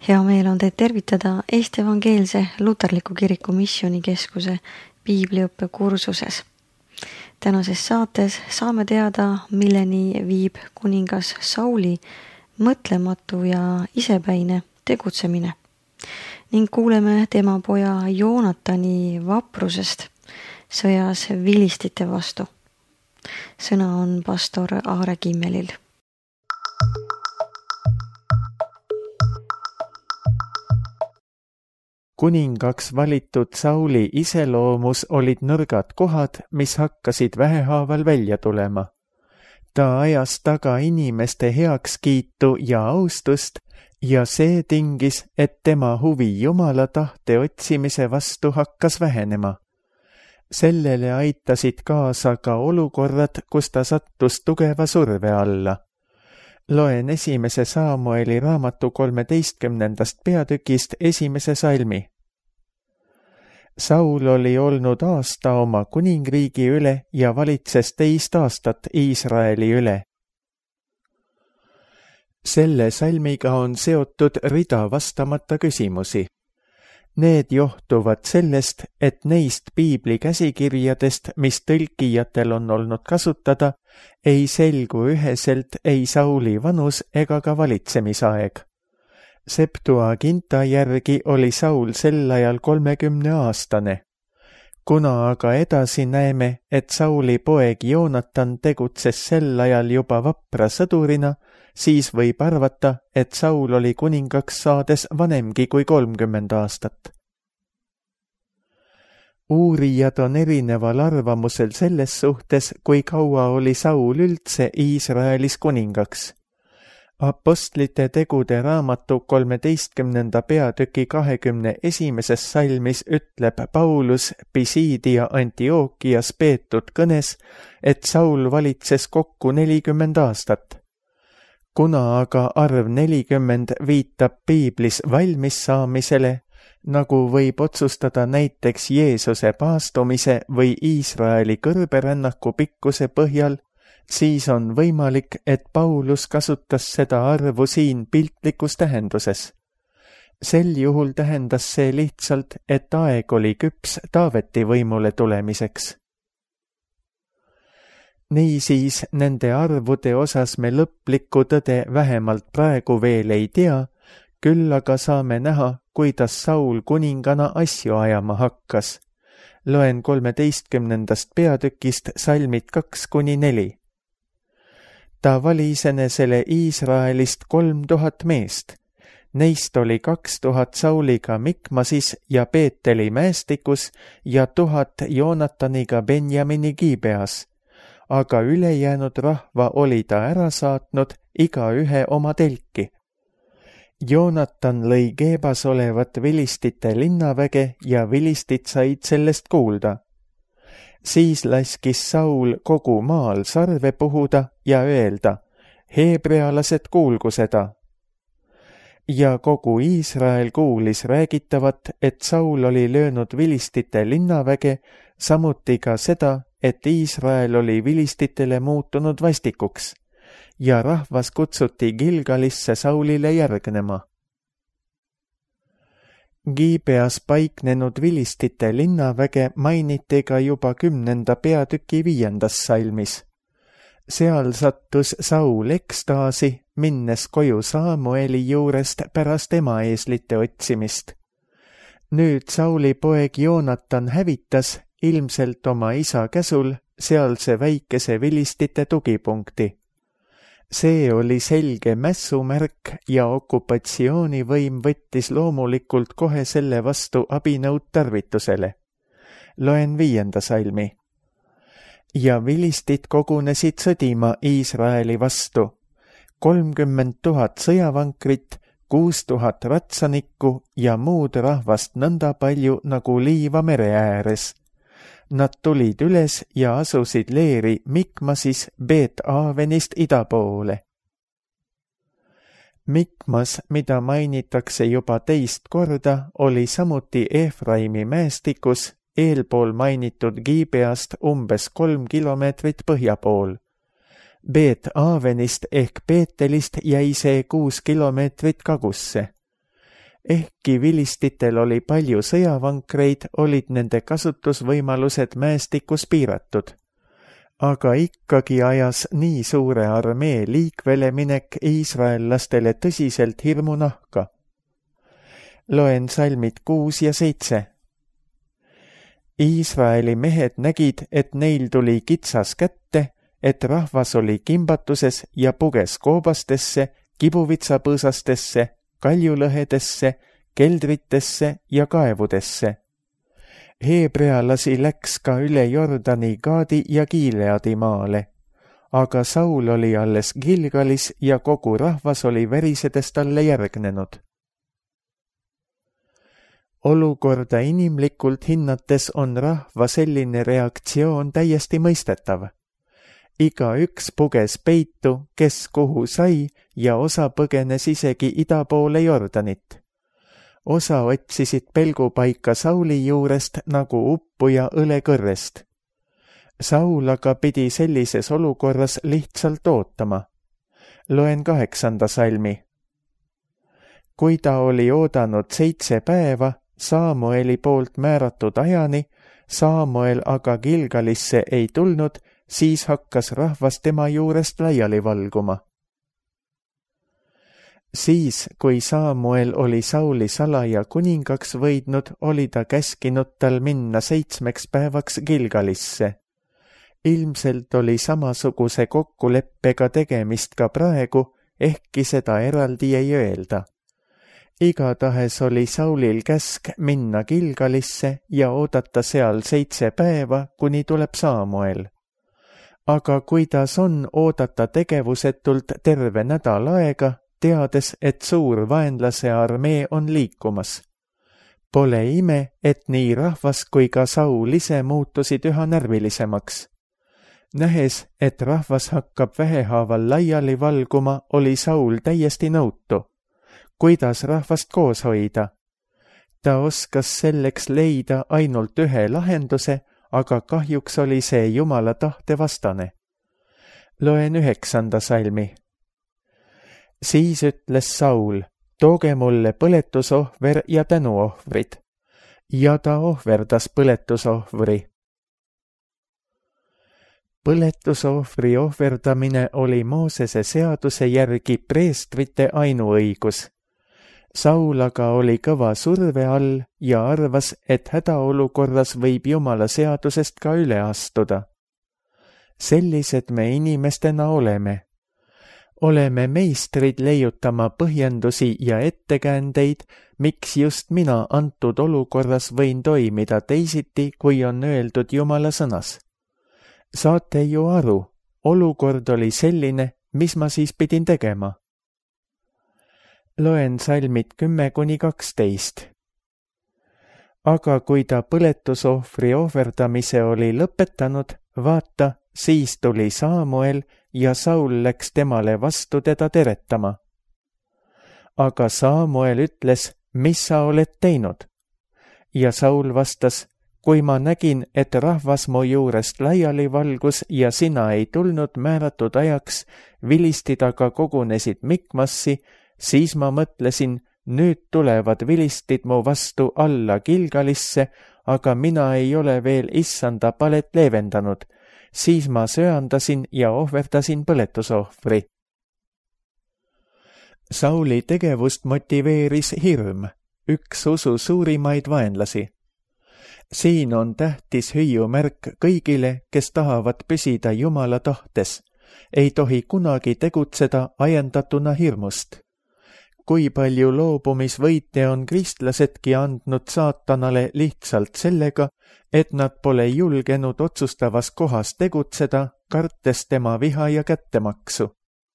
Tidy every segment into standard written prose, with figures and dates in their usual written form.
Hea meel on teid tervitada Eesti Evangeelse Luterliku Kiriku Missioonikeskuse piibliõppe kursuses. Tänases saates saame teada, milleni viib kuningas Sauli mõtlematu ja isepäine tegutsemine ning kuuleme tema poja Joonatani vaprusest sõjas vilistite vastu. Sõna on pastor Aare Kimmelil. Kuningaks valitud Sauli iseloomus olid nõrgad kohad, mis hakkasid vähehaaval välja tulema. Ta ajas taga inimeste heakskiitu ja austust ja see tingis, et tema huvi Jumala tahte otsimise vastu hakkas vähenema. Sellele aitasid kaasa ka olukorrad, kus ta sattus tugeva surve alla. Loen 1. Saamueli raamatu 13. peatükist 1. salmi. Saul oli olnud aasta oma kuningriigi üle ja valitses 2 aastat Iisraeli üle. Selle salmiga on seotud rida vastamata küsimusi. Need johtuvad sellest, et neist piibli käsikirjadest, mis tõlkijatel on olnud kasutada, ei selgu üheselt ei Sauli vanus ega ka valitsemisaeg. Septuaginta järgi oli Saul sel ajal 30-aastane. Kuna aga edasi näeme, et Sauli poeg Joonatan tegutses sel ajal juba vapra sõdurina, siis võib arvata, et Saul oli kuningaks saades vanemgi kui 30 aastat. Uurijad on erineval arvamusel selles suhtes, kui kaua oli Saul üldse Iisraelis kuningaks. Apostlite tegude raamatu 13. peatüki 21. salmis ütleb Paulus Pisidia Antiookias peetud kõnes, et Saul valitses kokku 40 aastat. Kuna aga arv 40 viitab piiblis valmis saamisele, nagu võib otsustada näiteks Jeesuse paastumise või Iisraeli kõrberännaku pikkuse põhjal, siis on võimalik, et Paulus kasutas seda arvu siin piltlikus tähenduses. Sel juhul tähendas see lihtsalt, et aeg oli küps Taaveti võimule tulemiseks. Niisiis, nende arvude osas me lõplikku tõde vähemalt praegu veel ei tea, küll aga saame näha, kuidas Saul kuningana asju ajama hakkas. Loen 13. peatükist salmid 2-4. Ta valis enesele Iisraelist 3000 meest. Neist oli 2000 Sauliga Mikmasis ja Peeteli mäestikus ja 1000 Joonataniga Benjamini Gibeas. Aga ülejäänud rahva oli ta ära saatnud igaühe oma telki. Joonatan lõi Gebas olevat vilistite linnaväge ja vilistid said sellest kuulda. Siis laskis Saul kogu maal sarve puhuda ja öelda, heebrealased kuulgu seda. Ja kogu Iisrael kuulis räägitavat, et Saul oli löönud vilistite linnaväge, samuti ka seda, et Iisrael oli vilistitele muutunud vastikuks ja rahvas kutsuti Gilgalisse Saulile järgnema. Gibeas paiknenud vilistite linnaväge mainiti ka juba 10. peatüki 5. salmis. Seal sattus Saul ekstaasi, minnes koju Saamueli juurest pärast emaeeslite otsimist. Nüüd Sauli poeg Joonatan hävitas, ilmselt oma isa käsul, sealse väikese vilistite tugipunkti. See oli selge mässumärk ja okupatsioonivõim võttis loomulikult kohe selle vastu abinõud tarvitusele. Loen 5. salmi. Ja vilistid kogunesid sõdima Iisraeli vastu. 30 000 sõjavankrit, 6000 ratsanikku ja muud rahvast nõnda palju nagu liiva mere ääres. Nad tulid üles ja asusid leeri Mikmasis Beet-Aavenist ida poole. Mikmas, mida mainitakse juba 2 korda, oli samuti Efraimi mäestikus, eelpool mainitud Gibeast umbes 3 kilomeetrit põhja pool. Beet-Aavenist ehk Peetelist jäi see 6 kilomeetrit kagusse. Ehkki vilistitel oli palju sõjavankreid, olid nende kasutusvõimalused mäestikus piiratud. Aga ikkagi ajas nii suure armee liikvele minek iisraellastele tõsiselt hirmu nahka. Loen salmid 6 ja 7. Iisraeli mehed nägid, et neil tuli kitsas kätte, et rahvas oli kimbatuses ja puges koobastesse, kibuvitsapõõsastesse, kaljulõhedesse, keldritesse ja kaevudesse. Heebrealasi läks ka üle Jordani Gaadi ja Gileadi maale, aga Saul oli alles Gilgalis ja kogu rahvas oli verisedes talle järgnenud. Olukorda inimlikult hinnates on rahva selline reaktsioon täiesti mõistetav. Igaüks puges peitu, kes kuhu sai, ja osa põgenes isegi ida poole Jordanit. Osa otsisid pelgupaika Sauli juurest nagu uppuja õlekõrrest. Saul aga pidi sellises olukorras lihtsalt ootama. Loen 8. salmi. Kui ta oli oodanud 7 päeva, Saamueli poolt määratud ajani, Saamuel aga Gilgalisse ei tulnud, siis hakkas rahvas tema juurest laiali valguma. Siis, kui Saamuel oli Sauli salaja kuningaks võidnud, oli ta käskinud tal minna 7 päevaks Gilgalisse. Ilmselt oli samasuguse kokkuleppega tegemist ka praegu, ehkki seda eraldi ei öelda. Igatahes oli Saulil käsk minna Gilgalisse ja oodata seal 7 päeva, kuni tuleb Saamuel. Aga kuidas on oodata tegevusetult terve nädal aega, teades, et suur vaenlase armee on liikumas? Pole ime, et nii rahvas kui ka Saul ise muutusid üha närvilisemaks. Nähes, et rahvas hakkab vähehaaval laiali valguma, oli Saul täiesti nõutu. Kuidas rahvast koos hoida? Ta oskas selleks leida ainult ühe lahenduse, aga kahjuks oli see Jumala tahte vastane. Loen 9. salmi. Siis ütles Saul, tooge mulle põletusohver ja tänuohvrid. Ja ta ohverdas põletusohvri. Põletusohvri ohverdamine oli Moosese seaduse järgi preestrite ainuõigus. Saul aga oli kõva surve all ja arvas, et hädaolukorras võib Jumala seadusest ka üle astuda. Sellised me inimestena oleme. Oleme meistrid leiutama põhjendusi ja ettekäändeid, miks just mina antud olukorras võin toimida teisiti, kui on öeldud Jumala sõnas. Saate ju aru, olukord oli selline, mis ma siis pidin tegema. Loen salmid 10-12. Aga kui ta põletusohvri ohverdamise oli lõpetanud, vaata, siis tuli Saamuel ja Saul läks temale vastu teda teretama. Aga Saamuel ütles, mis sa oled teinud? Ja Saul vastas, kui ma nägin, et rahvas mu juurest laiali valgus ja sina ei tulnud määratud ajaks, vilistid aga kogunesid Mikmassi, siis ma mõtlesin, nüüd tulevad vilistid mu vastu alla Gilgalisse, aga mina ei ole veel issanda palet leevendanud. Siis ma söandasin ja ohverdasin põletusohvri. Sauli tegevust motiveeris hirm, üks usu suurimaid vaenlasi. Siin on tähtis hüüumärk kõigile, kes tahavad püsida Jumala tahtes. Ei tohi kunagi tegutseda ajendatuna hirmust. Kui palju loobumisvõite on kristlasedki andnud saatanale lihtsalt sellega, et nad pole julgenud otsustavas kohas tegutseda, kartes tema viha ja kättemaksu.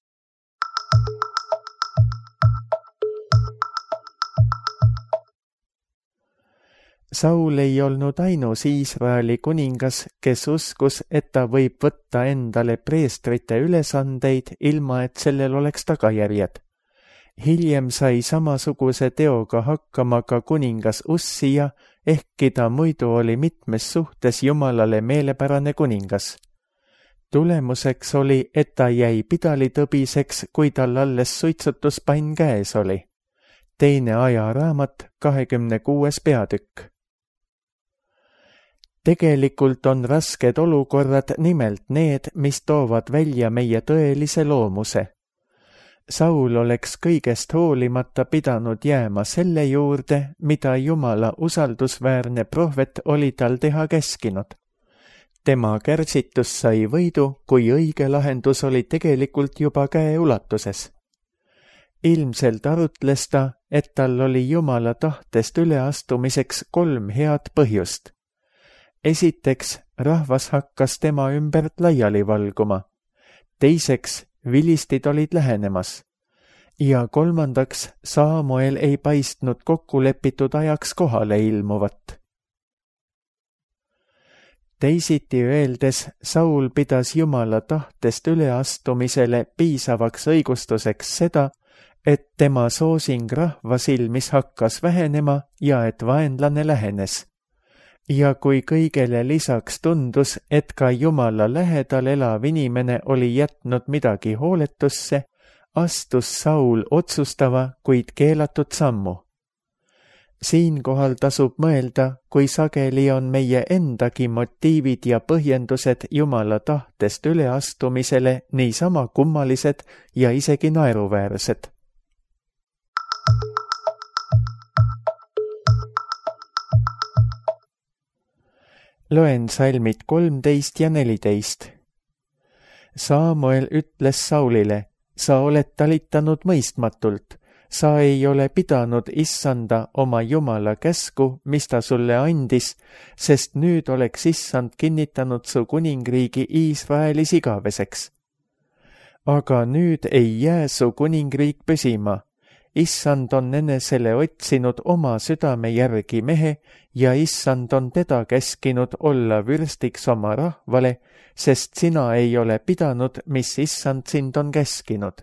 Saul ei olnud ainus Iisraeli kuningas, kes uskus, et ta võib võtta endale preestrite ülesandeid, ilma et sellel oleks tagajärjed. Hiljem sai samasuguse teoga hakkama ka kuningas Ussija, ehkki ta muidu oli mitmes suhtes Jumalale meelepärane kuningas. Tulemuseks oli, et ta jäi pidalitõbiseks, kui tal alles suitsutuspann käes oli. teine ajaraamat, 26. peatükk. Tegelikult on rasked olukorrad nimelt need, mis toovad välja meie tõelise loomuse. Saul oleks kõigest hoolimata pidanud jääma selle juurde, mida Jumala usaldusväärne prohvet oli tal teha käskinud. Tema kärsitus sai võidu, kui õige lahendus oli tegelikult juba käeulatuses. Ilmselt arutles ta, et tal oli Jumala tahtest üleastumiseks 3 head põhjust. Esiteks, rahvas hakkas tema ümbert laiali valguma. Teiseks, vilistid olid lähenemas. Ja kolmandaks, Saamuel ei paistnud kokkulepitud ajaks kohale ilmuvat. Teisiti öeldes, Saul pidas Jumala tahtest üleastumisele piisavaks õigustuseks seda, et tema soosing rahva silmis hakkas vähenema ja et vaenlane lähenes. Ja kui kõigele lisaks tundus, et ka Jumala lähedal elav inimene oli jätnud midagi hooletusse, astus Saul otsustava, kuid keelatud sammu. Siinkohal tasub mõelda, kui sageli on meie endagi motiivid ja põhjendused Jumala tahtest üleastumisele niisama kummalised ja isegi naeruväärsed. Loen salmid 13 ja 14. Saamuel ütles Saulile, sa oled talitanud mõistmatult, sa ei ole pidanud issanda oma Jumala käsku, mis ta sulle andis, sest nüüd oleks issand kinnitanud su kuningriigi Iisraelis igaveseks. Aga nüüd ei jää su kuningriik püsima. Issand on enesele otsinud oma südame järgi mehe ja issand on teda käskinud olla vürstiks oma rahvale, sest sina ei ole pidanud, mis issand sind on käskinud.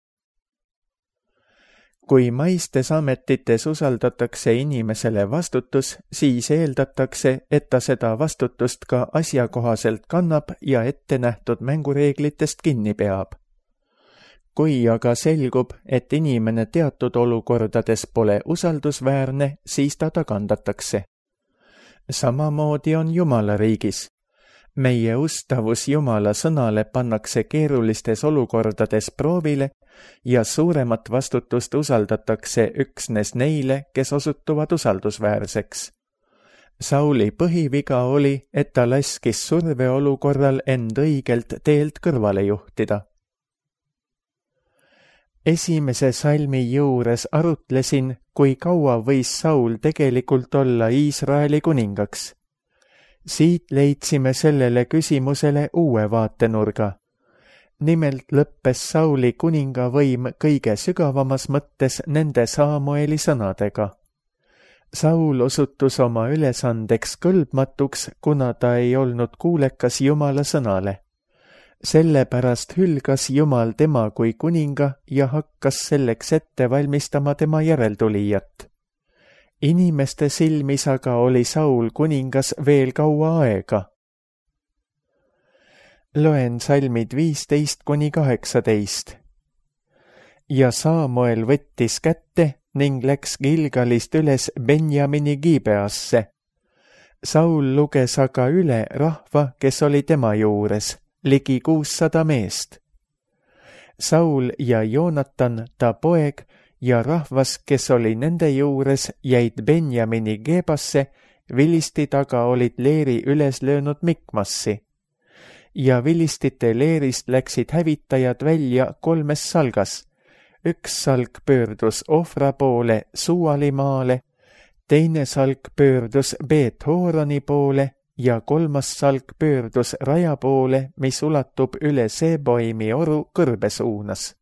Kui maistes ametites usaldatakse inimesele vastutus, siis eeldatakse, et ta seda vastutust ka asjakohaselt kannab ja ettenähtud mängureeglitest kinni peab. Kui aga selgub, et inimene teatud olukordades pole usaldusväärne, siis ta tagandatakse. Samamoodi on Jumala riigis. Meie ustavus Jumala sõnale pannakse keerulistes olukordades proovile ja suuremat vastutust usaldatakse üksnes neile, kes osutuvad usaldusväärseks. Sauli põhiviga oli, et ta laskis surveolukorral end õigelt teelt kõrvale juhtida. Esimese salmi juures arutlesin, kui kaua võis Saul tegelikult olla Iisraeli kuningaks. Siit leidsime sellele küsimusele uue vaatenurga. Nimelt lõppes Sauli kuningavõim kõige sügavamas mõttes nende Saamueli sõnadega. Saul osutus oma ülesandeks kõlbmatuks, kuna ta ei olnud kuulekas Jumala sõnale. Sellepärast hülgas Jumal tema kui kuninga ja hakkas selleks ette valmistama tema järeltulijat. Inimeste silmis aga oli Saul kuningas veel kaua aega. Loen salmid 15–18. Ja Saamuel võttis kätte ning läks Gilgalist üles Benjamini Gibeasse. Saul luges aga üle rahva, kes oli tema juures, ligi 600 meest. Saul ja Joonatan, ta poeg, ja rahvas, kes oli nende juures, jäid Benjamini Gebasse, vilistid aga olid leeri üles löönud Mikmassi. Ja vilistite leerist läksid hävitajad välja 3 salgas. Üks salk pöördus Ofra poole Sualimaale, teine salk pöördus Beet-Horoni poole ja 3. salk pöördus raja poole, mis ulatub üle Seboimi oru kõrbe suunas.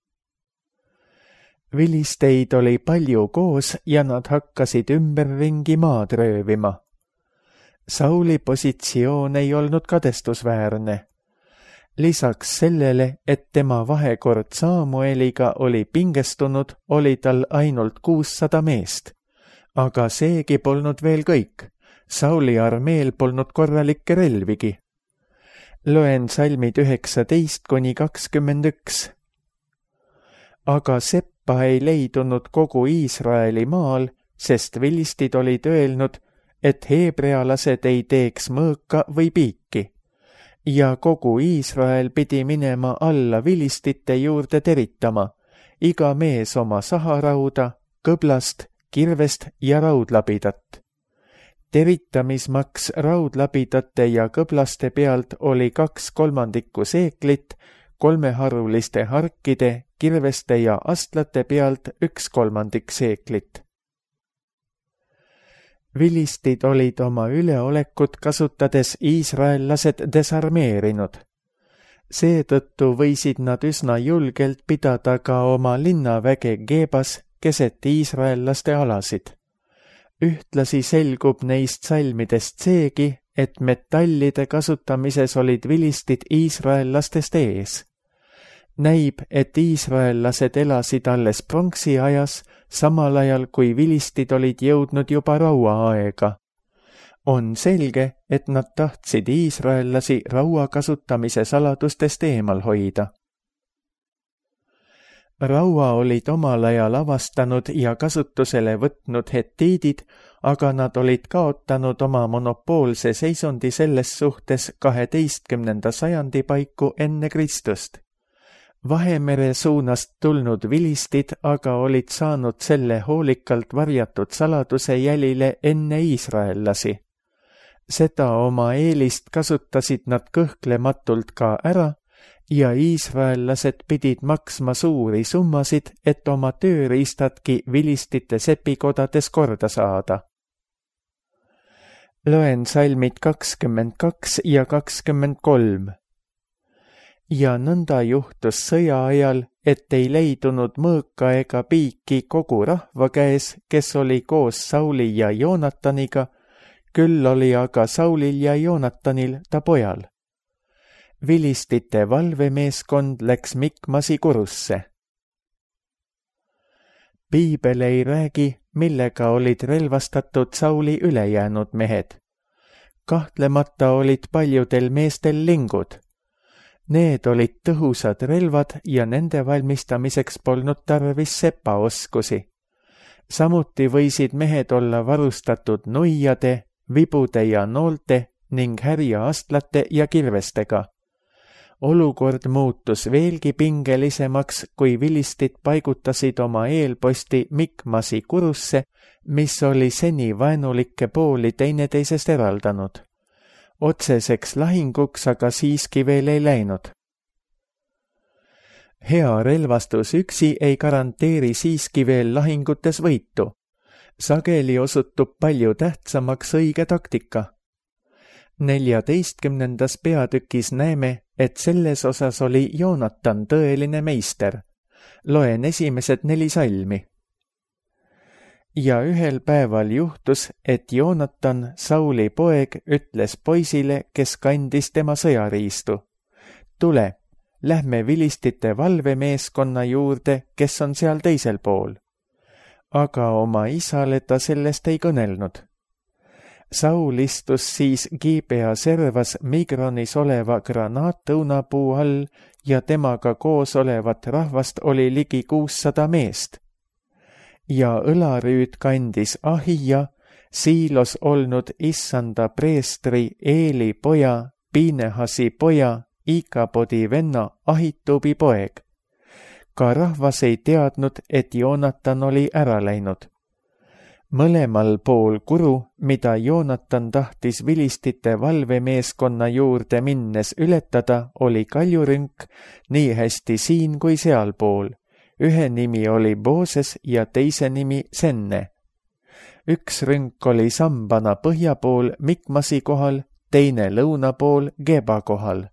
Vilisteid oli palju koos ja nad hakkasid ümberringi maad röövima. Sauli positsioon ei olnud kadestusväärne. Lisaks sellele, et tema vahekord Saamueliga oli pingestunud, oli tal ainult 600 meest. Aga seegi polnud veel kõik. Sauli armeel polnud korralikke relvigi. Loen salmid 19–21. Aga sepp tappa ei leidunud kogu Iisraeli maal, sest vilistid olid öelnud, et heebrealased ei teeks mõõka või piiki. Ja kogu Iisrael pidi minema alla vilistite juurde teritama, iga mees oma saharauda, kõblast, kirvest ja raudlabidat. Teritamismaks raudlabidate ja kõblaste pealt oli 2/3 seeklit, kolmeharuliste harkide, kirveste ja astlate pealt 1/3 seeklit. Vilistid olid oma üleolekut kasutades iisraellased desarmeerinud. Seetõttu võisid nad üsna julgelt pidada ka oma linnaväge Gebas keset iisraellaste alasid. Ühtlasi selgub neist salmidest seegi, et metallide kasutamises olid vilistid iisraellastest ees. Näib, et iisraellased elasid alles pronksi ajas, samal ajal kui vilistid olid jõudnud juba rauaaega. On selge, et nad tahtsid iisraellasi raua kasutamise saladustest eemal hoida. Raua olid omal ajal avastanud ja kasutusele võtnud hetiidid, aga nad olid kaotanud oma monopoolse seisundi selles suhtes 12. sajandi paiku enne Kristust. Vahemere suunast tulnud vilistid aga olid saanud selle hoolikalt varjatud saladuse jälile enne iisraellasi. Seda oma eelist kasutasid nad kõhklematult ka ära ja iisraellased pidid maksma suuri summasid, et oma tööriistadki vilistite sepikodades korda saada. Loen salmid 22 ja 23. Ja nõnda juhtus sõja ajal, et ei leidunud mõõka ega piiki kogu rahva käes, kes oli koos Sauli ja Joonataniga, küll oli aga Saulil ja Joonatanil ta pojal. Vilistite valvemeeskond läks Mikmasi kurusse. Piibel ei räägi, millega olid relvastatud Sauli ülejäänud mehed. Kahtlemata olid paljudel meestel lingud. Need olid tõhusad relvad ja nende valmistamiseks polnud tarvis sepaoskusi. Samuti võisid mehed olla varustatud nuiade, vibude ja noolte ning härjaastlate ja kirvestega. Olukord muutus veelgi pingelisemaks, kui vilistid paigutasid oma eelposti Mikmasi kurusse, mis oli seni vaenulikke pooli teineteisest eraldanud. Otseseks lahinguks aga siiski veel ei läinud. Hea relvastus üksi ei garanteeri siiski veel lahingutes võitu. Sageli osutub palju tähtsamaks õige taktika. 14. peatükis näeme, et selles osas oli Joonatan tõeline meister. Loen esimesed 4 salmi. Ja ühel päeval juhtus, et Joonatan, Sauli poeg, ütles poisile, kes kandis tema sõjariistu. Tule, lähme vilistite valvemeeskonna juurde, kes on seal teisel pool. Aga oma isale ta sellest ei kõnelnud. Saul istus siis Gibea servas Migronis oleva granaatõunapuu all ja temaga koos olevat rahvast oli ligi 600 meest. Ja õlarüüd kandis Ahija, Siilos olnud issanda preestri Eeli poja, Piinehasi poja, Ikabodi venna Ahitubi poeg. Ka rahvas ei teadnud, et Joonatan oli ära läinud. Mõlemal pool kuru, mida Joonatan tahtis vilistite valvemeeskonna juurde minnes ületada, oli kaljurünk nii hästi siin kui sealpool. Ühe nimi oli Booses ja teise nimi Senne. Üks rünk oli sambana põhja pool Mikmasi kohal, teine lõuna pool Geba kohal.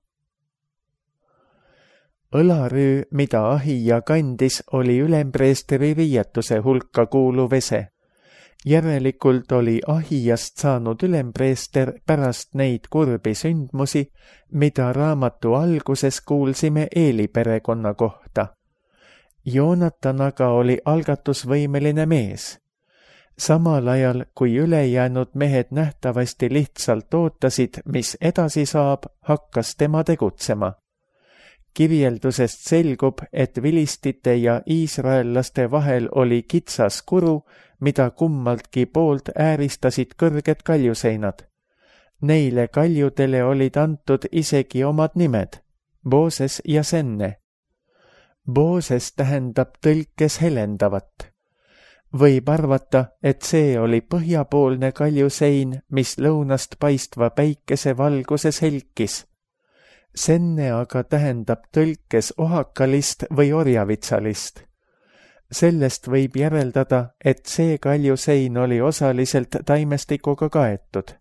Õlarüü, mida Ahija kandis, oli ülempreestri riietuse hulka kuuluv ese. Järelikult oli Ahijast saanud ülempreester pärast neid kurbi sündmusi, mida raamatu alguses kuulsime Eeli perekonna kohta. Joonatan aga oli algatusvõimeline mees. Samal ajal, kui ülejäänud mehed nähtavasti lihtsalt ootasid, mis edasi saab, hakkas tema tegutsema. Kirjeldusest selgub, et vilistite ja iisraellaste vahel oli kitsas kuru, mida kummaltki poolt ääristasid kõrged kaljuseinad. Neile kaljudele olid antud isegi omad nimed, Booses ja Senne. Booses tähendab tõlkes helendavat. Võib arvata, et see oli põhjapoolne kaljusein, mis lõunast paistva päikese valguses helkis. Senne aga tähendab tõlkes ohakalist või orjavitsalist. Sellest võib järeldada, et see kaljusein oli osaliselt taimestikuga kaetud.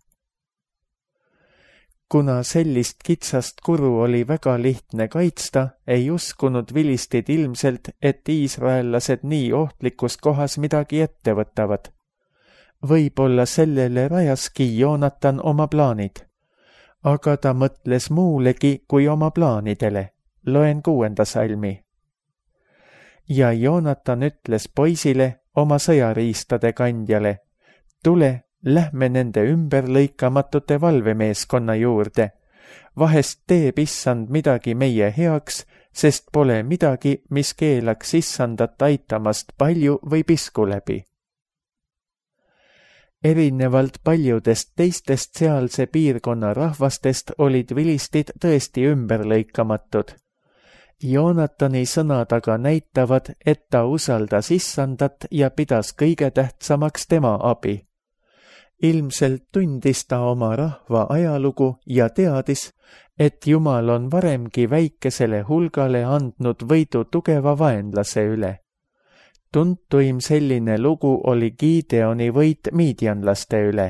Kuna sellist kitsast kuru oli väga lihtne kaitsta, ei uskunud vilistid ilmselt, et iisraellased nii ohtlikus kohas midagi ette võtavad. Võib-olla sellele rajaski Joonatan oma plaanid. Aga ta mõtles muulegi kui oma plaanidele. Loen 6. salmi. Ja Joonatan ütles poisile, oma sõjariistade kandjale, tule, lähme nende ümberlõikamatute valvemeeskonna juurde. Vahest teeb issand midagi meie heaks, sest pole midagi, mis keelaks issandat aitamast palju või pisku läbi. Erinevalt paljudest teistest sealse piirkonna rahvastest olid vilistid tõesti ümberlõikamatud. Joonatani sõnad aga näitavad, et ta usaldas issandat ja pidas kõige tähtsamaks tema abi. Ilmselt tundis ta oma rahva ajalugu ja teadis, et Jumal on varemgi väikesele hulgale andnud võidu tugeva vaenlase üle. Tuntuim selline lugu oli Gideoni võit miidjanlaste üle.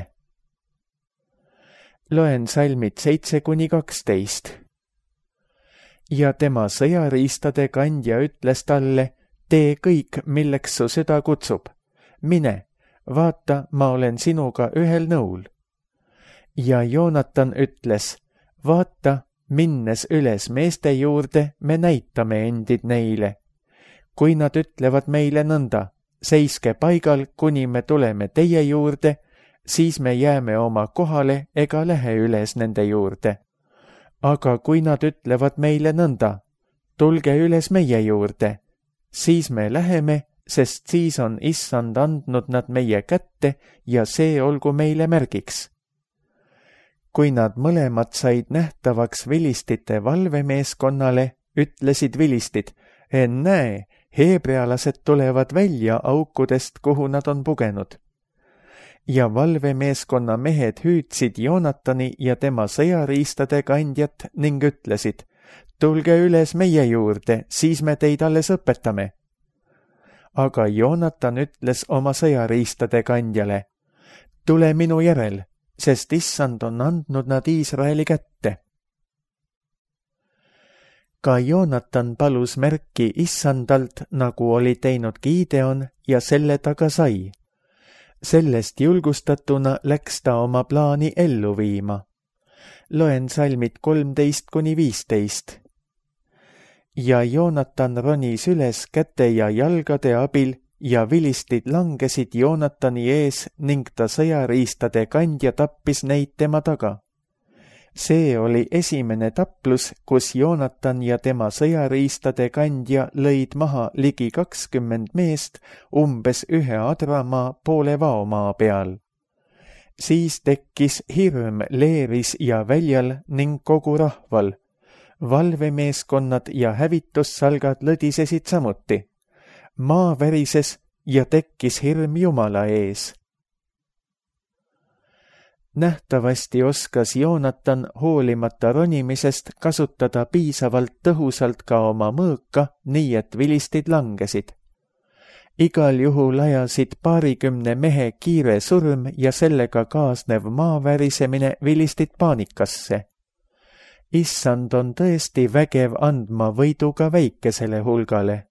Loen salmid 7-12. Ja tema sõjariistade kandja ütles talle, tee kõik, milleks su süda kutsub. Mine, vaata, ma olen sinuga ühel nõul. Ja Joonatan ütles, vaata, minnes üles meeste juurde, me näitame endid neile. Kui nad ütlevad meile nõnda, seiske paigal, kuni me tuleme teie juurde, siis me jääme oma kohale ega lähe üles nende juurde. Aga kui nad ütlevad meile nõnda, tulge üles meie juurde, siis me läheme, sest siis on issand andnud nad meie kätte ja see olgu meile märgiks. Kui nad mõlemad said nähtavaks vilistite valvemeeskonnale, ütlesid vilistid, ennäe, heebrealased tulevad välja aukudest, kuhu nad on pugenud. Ja valvemeeskonna mehed hüüdsid Joonatani ja tema sõjariistade kandjat ning ütlesid, tulge üles meie juurde, siis me teid alles õpetame. Aga Joonatan ütles oma sõjariistade kandjale, tule minu järel, sest issand on andnud nad Iisraeli kätte. Ka Joonatan palus märki issandalt, nagu oli teinud Gideon ja selle ta ka sai. Sellest julgustatuna läks ta oma plaani ellu viima. Loen salmid 13-15. Ja Joonatan ronis üles käte ja jalgade abil ja vilistid langesid Joonatani ees ning ta sõjariistade kandja tappis neid tema taga. See oli esimene taplus, kus Joonatan ja tema sõjariistade kandja lõid maha ligi 20 meest umbes ühe adramaa poole vaomaa peal. Siis tekkis hirm leeris ja väljal ning kogu rahval. Valvemeeskonnad ja hävitussalgad lõdisesid samuti. Maa värises ja tekkis hirm Jumala ees. Nähtavasti oskas Joonatan hoolimata ronimisest kasutada piisavalt tõhusalt ka oma mõõka, nii et vilistid langesid. Igal juhul ajasid 20 mehe kiire surm ja sellega kaasnev maavärisemine vilistid paanikasse. Issand on tõesti vägev andma võidu ka väikesele hulgale.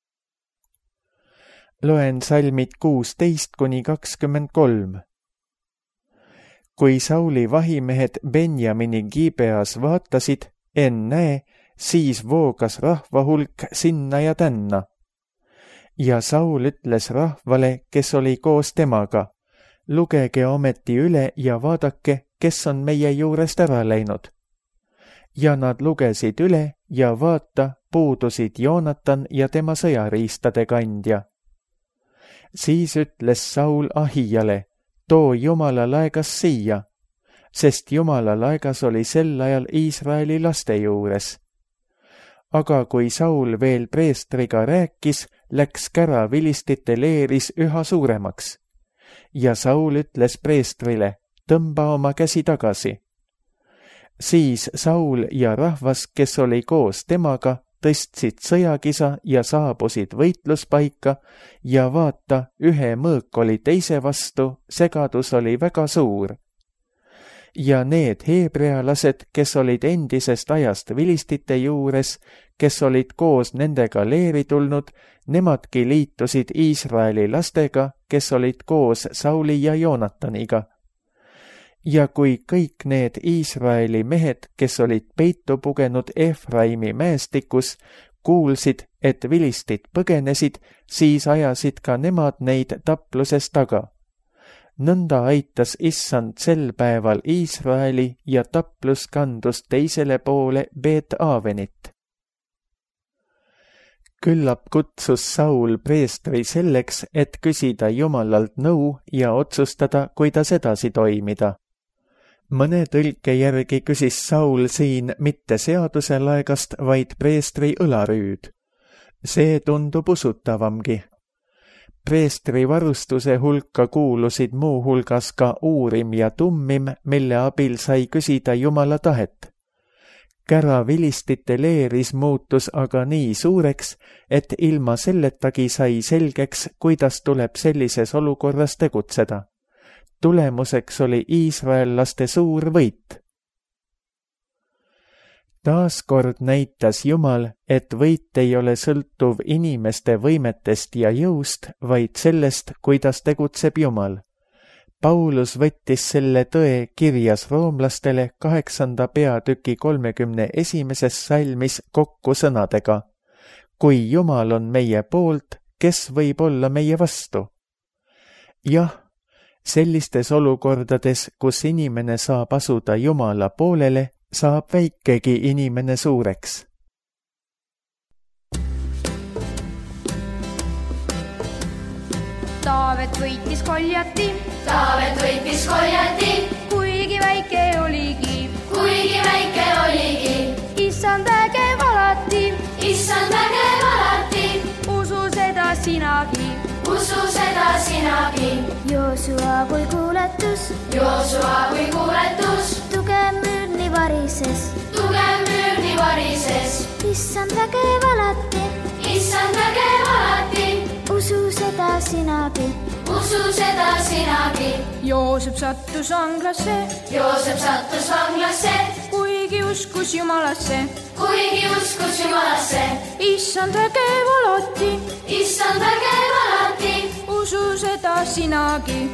Loen salmid 16-23. Kui Sauli vahimehed Benjamini Gibeas vaatasid, ennäe, siis voogas rahva hulk sinna ja tänna. Ja Saul ütles rahvale, kes oli koos temaga, lugege ometi üle ja vaadake, kes on meie juurest ära läinud. ja nad lugesid üle ja vaata, puudusid Joonatan ja tema sõjariistade kandja. Siis ütles Saul Ahijale, too Jumala laegas siia, sest Jumala laegas oli sel ajal Iisraeli laste juures. Aga kui Saul veel preestriga rääkis, läks kära vilistite leeris üha suuremaks. Ja Saul ütles preestrile, tõmba oma käsi tagasi. Siis Saul ja rahvas, kes oli koos temaga, tõstsid sõjakisa ja saabusid võitluspaika ja vaata, ühe mõõk oli teise vastu, segadus oli väga suur. Ja need heebrealased, kes olid endisest ajast vilistite juures, kes olid koos nendega leeri tulnud, nemadki liitusid Iisraeli lastega, kes olid koos Sauli ja Joonataniga. Ja kui kõik need Iisraeli mehed, kes olid peitu pugenud Efraimi mäestikus, kuulsid, et vilistid põgenesid, siis ajasid ka nemad neid tapluses taga. Nõnda aitas Issand sel päeval Iisraeli ja taplus kandus teisele poole Beet-Aavenit. Küllap kutsus Saul preestri selleks, et küsida Jumalalt nõu ja otsustada, kuidas edasi toimida. Mõne tõlke järgi küsis Saul siin mitte seaduse laegast, vaid preestri õlarüüd. See tundub usutavamgi. Preestri varustuse hulka kuulusid muu hulgas ka uurim ja tummim, mille abil sai küsida Jumala tahet. Kära vilistite leeris muutus aga nii suureks, et ilma selletagi sai selgeks, kuidas tuleb sellises olukorras tegutseda. Tulemuseks oli iisraellaste suur võit. Taaskord näitas Jumal, et võit ei ole sõltuv inimeste võimetest ja jõust, vaid sellest, kuidas tegutseb Jumal. Paulus võttis selle tõe kirjas roomlastele 8. peatüki 31. salmis kokku sõnadega. Kui Jumal on meie poolt, kes võib olla meie vastu? Jah, sellistes olukordades, kus inimene saab asuda Jumala poolele, saab väikegi inimene suureks. Taavet võitis Goljati, kuigi väike oligi, Issand vägev alati, usu seda sinagi. Joosua kui kuuletus, tugev müürni varises, Issand vägev alati, usu seda sinagi. Joosep sattus vanglasse, kuigi uskus Jumalasse, Issand vägev alati, usu seda sinagi.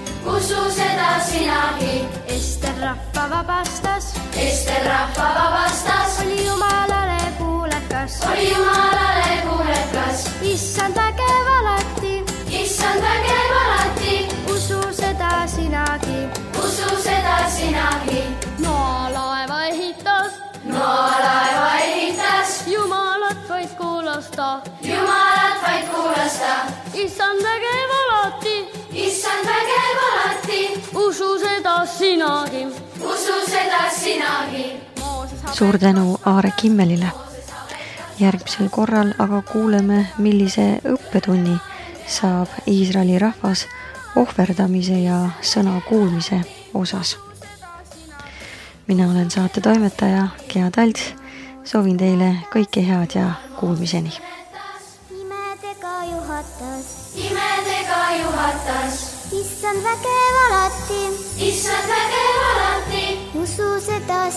Ester rahva vabastas, oli Jumalale kuulekas, Issand vägev alati, usu seda sinagi. Noa laeva ehitas, Jumalat vaid kuulasta, Issand vägev alati, usu seda sinagi. Suur tänu Aare Kimmelile. Järgmisel korral aga kuuleme, millise õppetunni saab Iisraeli rahvas ohverdamise ja sõna kuulmise osas. Mina olen saate toimetaja Gea Talts. Soovin teile kõike head ja kuulmiseni. Imedega juhatas, Issand vägev alati, usu seda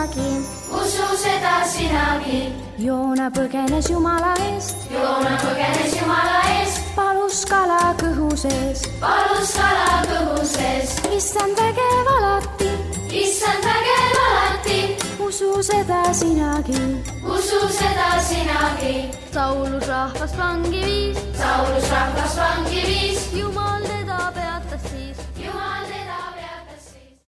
sinagi. Joona põgenes Jumala eest, palus kala kõhu sees, Issand vägev alati, usu seda sinagi. Saulus rahvast vangi viis, Jumal